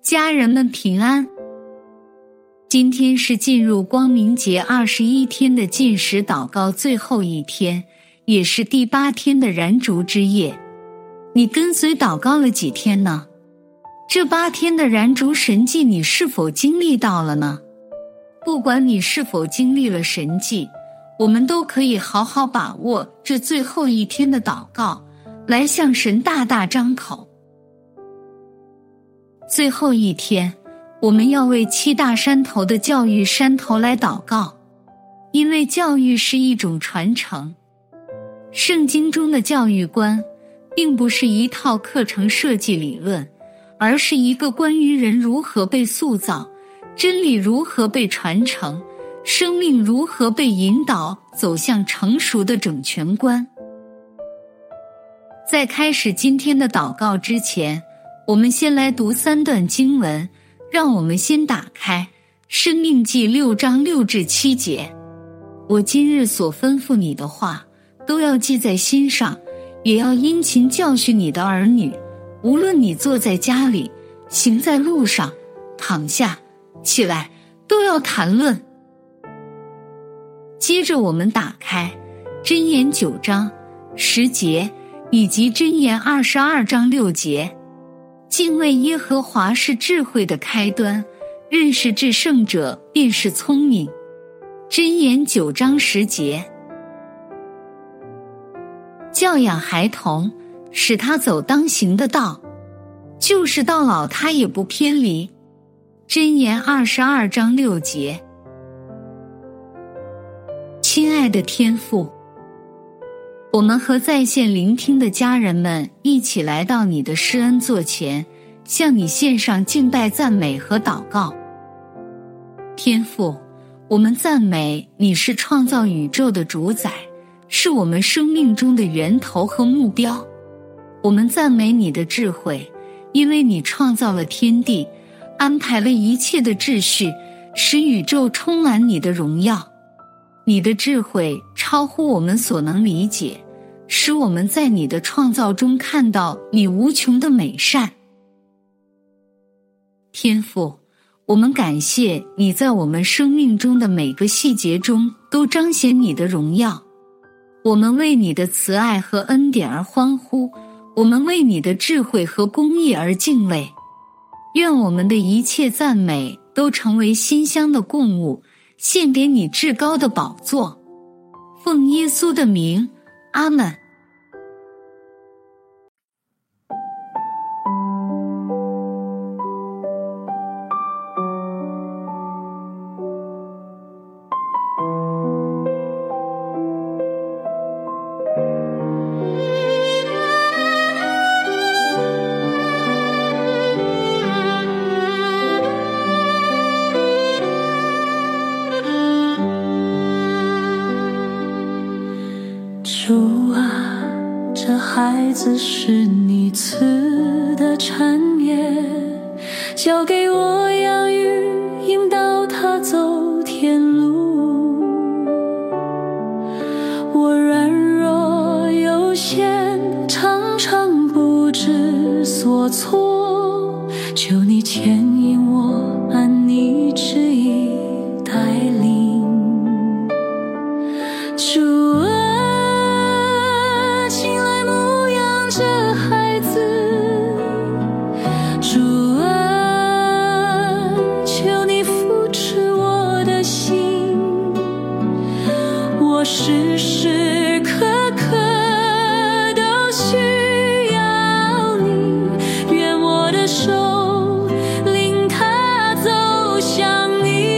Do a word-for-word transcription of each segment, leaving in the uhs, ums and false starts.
家人们平安。今天是进入光明节二十一天的禁食祷告最后一天，也是第八天的燃烛之夜。你跟随祷告了几天呢？这八天的燃烛神迹你是否经历到了呢？不管你是否经历了神迹，我们都可以好好把握这最后一天的祷告，来向神大大张口。最后一天，我们要为七大山头的教育山头来祷告，因为教育是一种传承。圣经中的教育观，并不是一套课程设计理论，而是一个关于人如何被塑造，真理如何被传承，生命如何被引导走向成熟的整全观。在开始今天的祷告之前，我们先来读三段经文，让我们先打开申命记六章六至七节。我今日所吩咐你的话，都要记在心上，也要殷勤教训你的儿女，无论你坐在家里，行在路上，躺下，起来，都要谈论。接着我们打开箴言九章十节，以及箴言二十二章六节。敬畏耶和华是智慧的开端，认识至圣者便是聪明。箴言九章十节。教养孩童，使他走当行的道，就是到老他也不偏离。箴言二十二章六节。亲爱的天父，我们和在线聆听的家人们一起来到你的施恩座前，向你献上敬拜赞美和祷告。天父，我们赞美你是创造宇宙的主宰，是我们生命中的源头和目标。我们赞美你的智慧，因为你创造了天地，安排了一切的秩序，使宇宙充满你的荣耀。你的智慧超乎我们所能理解，使我们在你的创造中看到你无穷的美善。天父，我们感谢你在我们生命中的每个细节中都彰显你的荣耀。我们为你的慈爱和恩典而欢呼，我们为你的智慧和公义而敬畏。愿我们的一切赞美都成为馨香的供物，献给你至高的宝座。奉耶稣的名，阿们。 主啊，这孩子是你赐的产业，交给我养育，引导他走天路。我软弱有限，常常不知所措，求你牵引我，按你旨意带领。主啊，时时刻刻都需要你，愿我的手领他走向你。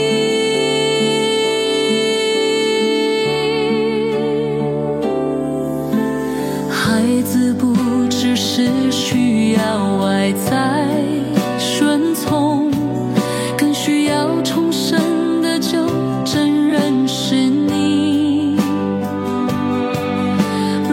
孩子不只是需要外在顺从，更需要重生的就真认识你。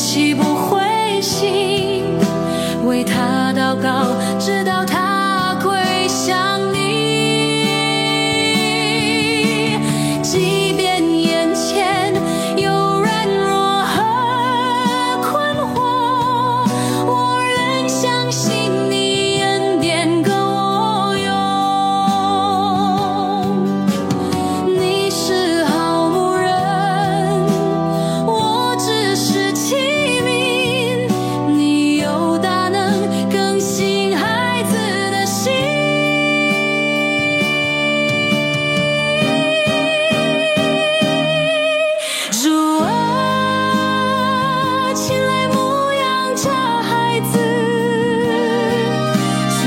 气不灰心，为他祷告，直到他归向你。即便眼前有软弱和困惑，我仍相信你恩典够我用。你是好牧人，我只是器皿，你有大能更新孩子的心。主啊，请来牧养这孩子。主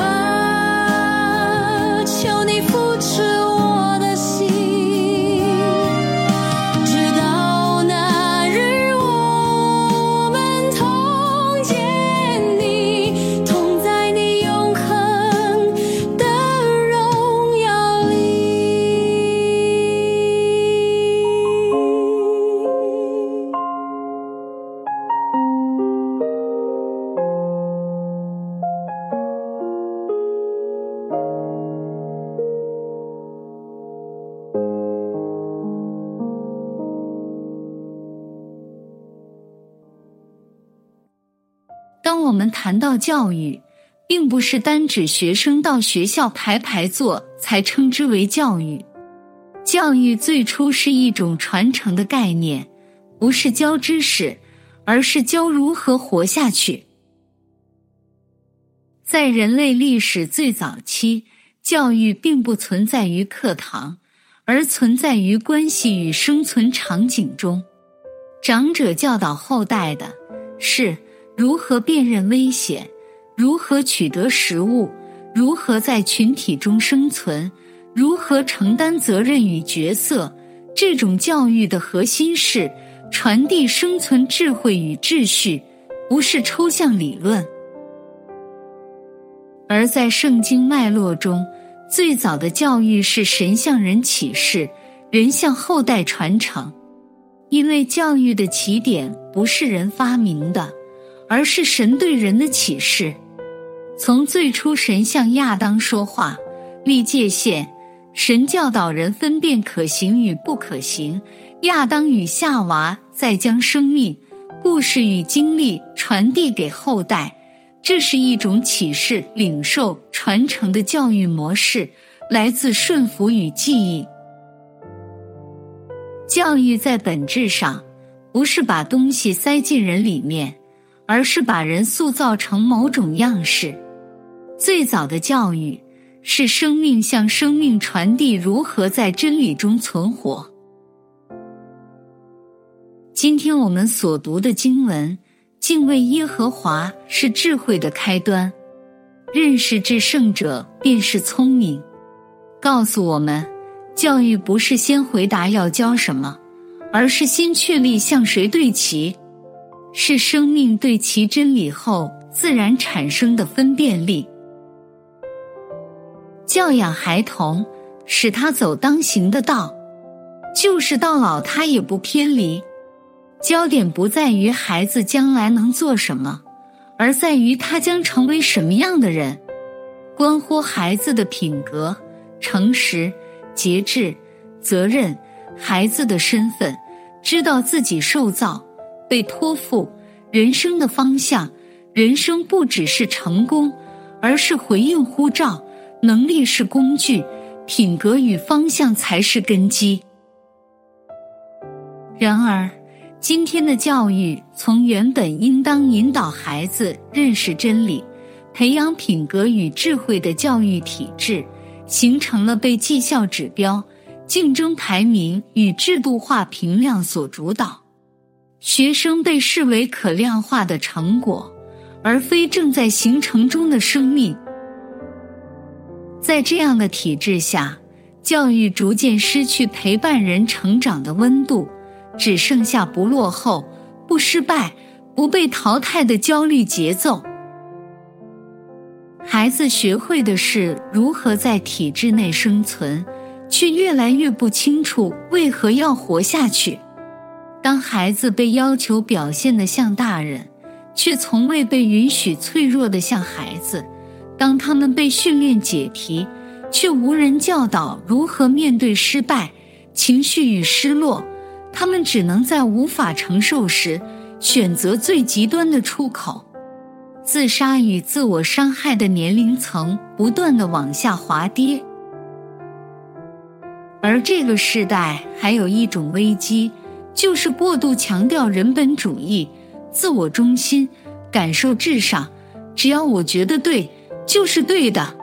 啊，求你扶持我的心，直到那日我们同见你，同在你永恒的荣耀里。 当我们谈到教育，并不是单指学生到学校排排坐才称之为教育。教育最初是一种传承的概念，不是教知识，而是教如何活下去。在人类历史最早期，教育并不存在于课堂，而存在于关系与生存场景中。长者教导后代的是如何辨认危险，如何取得食物，如何在群体中生存，如何承担责任与角色。这种教育的核心是传递生存智慧与秩序，不是抽象理论。而在圣经脉络中，最早的教育是神向人启示，人向后代传承。因为教育的起点不是人发明的，而是神对人的启示。从最初神向亚当说话，立界限，神教导人分辨可行与不可行，亚当与夏娃再将生命、故事与经历传递给后代。这是一种启示、领受、传承的教育模式，来自顺服与记忆。教育在本质上不是把东西塞进人里面，而是把人塑造成某种样式。最早的教育是生命向生命传递如何在真理中存活。今天我们所读的经文，敬畏耶和华是智慧的开端，认识至圣者便是聪明。告诉我们，教育不是先回答要教什么，而是先确立向谁对齐，是生命对其真理后自然产生的分辨力。教养孩童，使他走当行的道，就是到老他也不偏离。焦点不在于孩子将来能做什么，而在于他将成为什么样的人。关乎孩子的品格、诚实、节制、责任，孩子的身份，知道自己受造、被托付，人生的方向。人生不只是成功，而是回应呼召，能力是工具，品格与方向才是根基。然而，今天的教育从原本应当引导孩子认识真理，培养品格与智慧的教育体制，形成了被绩效指标、竞争排名与制度化评量所主导。学生被视为可量化的成果，而非正在形成中的生命。在这样的体制下，教育逐渐失去陪伴人成长的温度，只剩下不落后、不失败、不被淘汰的焦虑节奏。孩子学会的是如何在体制内生存，却越来越不清楚为何要活下去。 当孩子被要求表现得像大人，却从未被允许脆弱得像孩子；当他们被训练解题，却无人教导如何面对失败、情绪与失落，他们只能在无法承受时选择最极端的出口。自杀与自我伤害的年龄层不断地往下滑跌。而这个时代还有一种危机，就是过度强调人本主义、自我中心、感受至上，只要我觉得对，就是对的。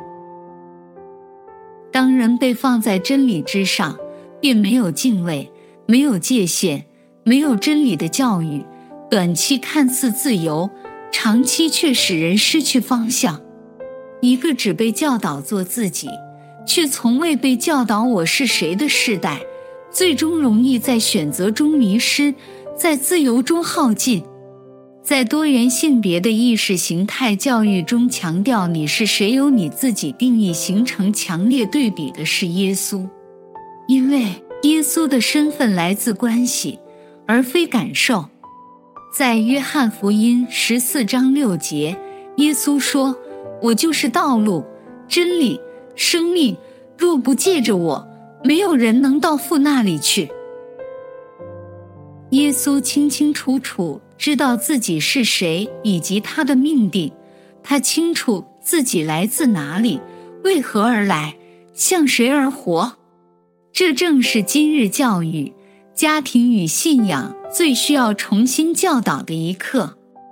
当人被放在真理之上，便没有敬畏，没有界限，没有真理的教育，短期看似自由，长期却使人失去方向。一个只被教导做自己，却从未被教导我是谁的世代，最终容易在选择中迷失，在自由中耗尽。在多元性别的意识形态教育中，强调你是谁由你自己定义，形成强烈对比的是耶稣。因为耶稣的身份来自关系，而非感受。在约翰福音十四章六节，耶稣说：“我就是道路、真理、生命，若不借着我，没有人能到父那里去。”耶稣清清楚楚知道自己是谁以及他的命定，他清楚自己来自哪里，为何而来，向谁而活。这正是今日教育、家庭与信仰最需要重新教导的一课。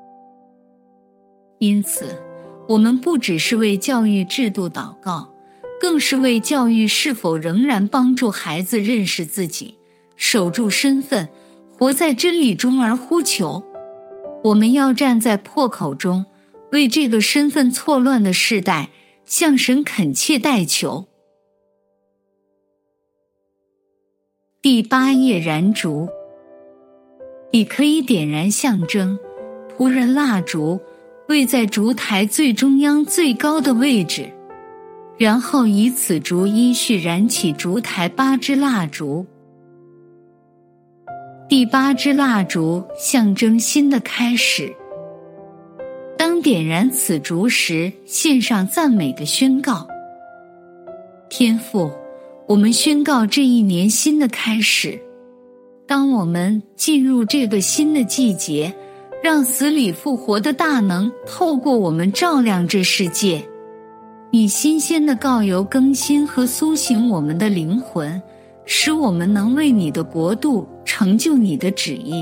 因此，我们不只是为教育制度祷告，更是为教育是否仍然帮助孩子认识自己、守住身份、活在真理中而呼求。我们要站在破口中，为这个身份错乱的世代向神恳切代求。第八页燃烛，你可以点燃象征仆人蜡烛，位在烛台最中央最高的位置，然后以此烛依序燃起烛台八支蜡烛。第八支蜡烛象征新的开始。当点燃此烛时，献上赞美的宣告。天父，我们宣告这一年新的开始。当我们进入这个新的季节，让死里复活的大能透过我们照亮这世界。以新鲜的膏油更新和苏醒我们的灵魂，使我们能为你的国度成就你的旨意。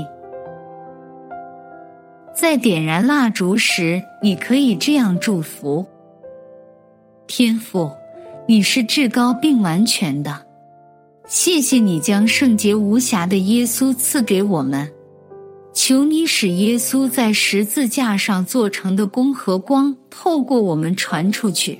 在点燃蜡烛时，你可以这样祝福：天父，你是至高并完全的，谢谢你将圣洁无瑕的耶稣赐给我们，求你使耶稣在十字架上做成的功和光透过我们传出去。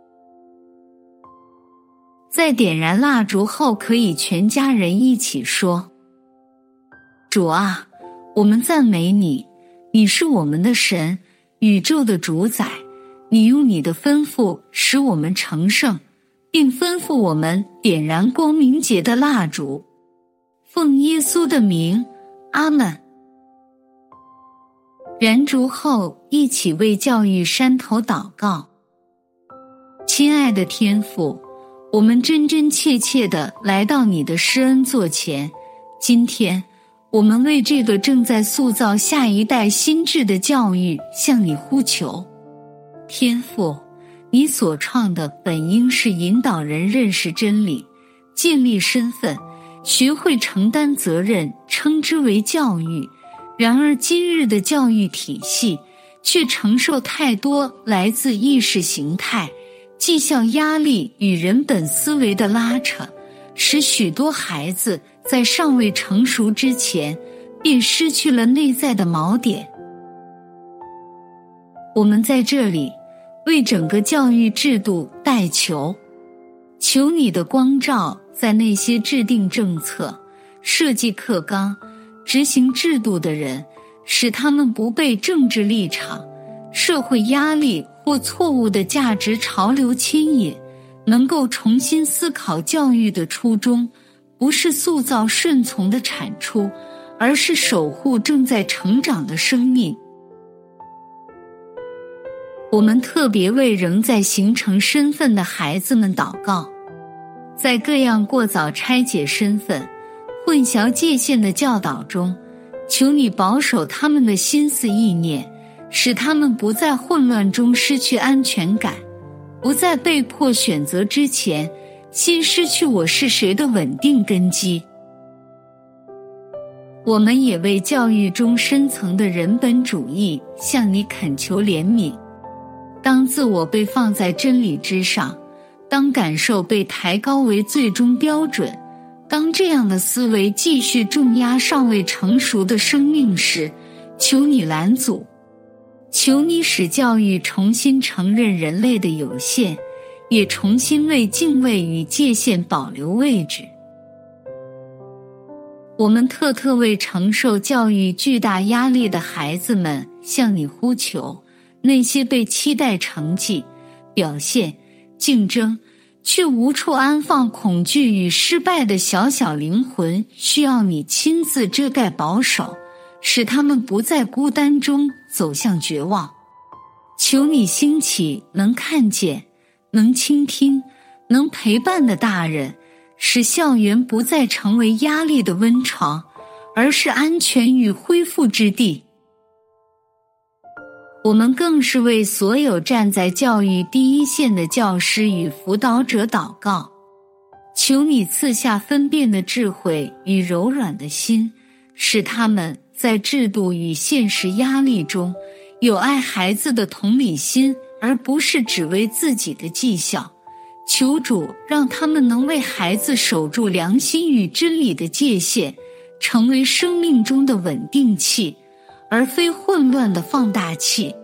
在点燃蜡烛后，可以全家人一起说：主啊，我们赞美你，你是我们的神，宇宙的主宰，你用你的吩咐使我们成圣，并吩咐我们点燃光明节的蜡烛。奉耶稣的名，阿们。燃烛后，一起为教育山头祷告。亲爱的天父，我们真真切切地来到你的施恩座前，今天我们为这个正在塑造下一代心智的教育向你呼求。天父，你所创的本应是引导人认识真理，建立身份，学会承担责任，称之为教育。然而今日的教育体系却承受太多来自意识形态、绩效压力与人本思维的拉扯，使许多孩子在尚未成熟之前便失去了内在的锚点。我们在这里为整个教育制度代求，求你的光照在那些制定政策、设计课纲、执行制度的人，使他们不被政治立场、社会压力或错误的价值潮流牵引，能够重新思考教育的初衷不是塑造顺从的产出， 而是守护正在成长的生命。我们特别为仍在形成身份的孩子们祷告，在各样过早拆解身份、混淆界限的教导中，求你保守他们的心思意念，使他们不在混乱中失去安全感，不在被迫选择之前，先失去我是谁的稳定根基。我们也为教育中深层的人本主义向你恳求怜悯。当自我被放在真理之上，当感受被抬高为最终标准，当这样的思维继续重压尚未成熟的生命时，求你拦阻，求你使教育重新承认人类的有限，也重新为敬畏与界限保留位置。我们特特为承受教育巨大压力的孩子们向你呼求，那些被期待成绩、表现、竞争，却无处安放恐惧与失败的小小灵魂，需要你亲自遮盖保守，使他们不在孤单中走向绝望。求你兴起能看见、能倾听、能陪伴的大人，使校园不再成为压力的温床，而是安全与恢复之地。我们更是为所有站在教育第一线的教师与辅导者祷告，求你赐下分辨的智慧与柔软的心，使他们在制度与现实压力中有爱孩子的同理心，而不是只为自己的绩效。求主让他们能为孩子守住良心与真理的界限，成为生命中的稳定器，而非混乱的放大器。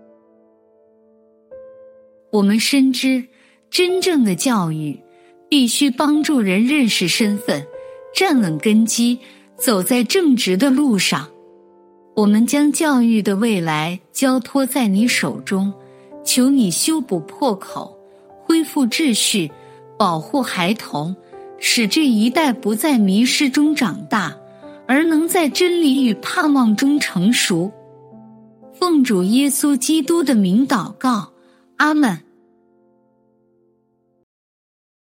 我们深知，真正的教育必须帮助人认识身份，站稳根基，走在正直的路上。我们将教育的未来交托在你手中，求你修补破口，恢复秩序，保护孩童，使这一代不在迷失中长大，而能在真理与盼望中成熟。奉主耶稣基督的名祷告，阿们。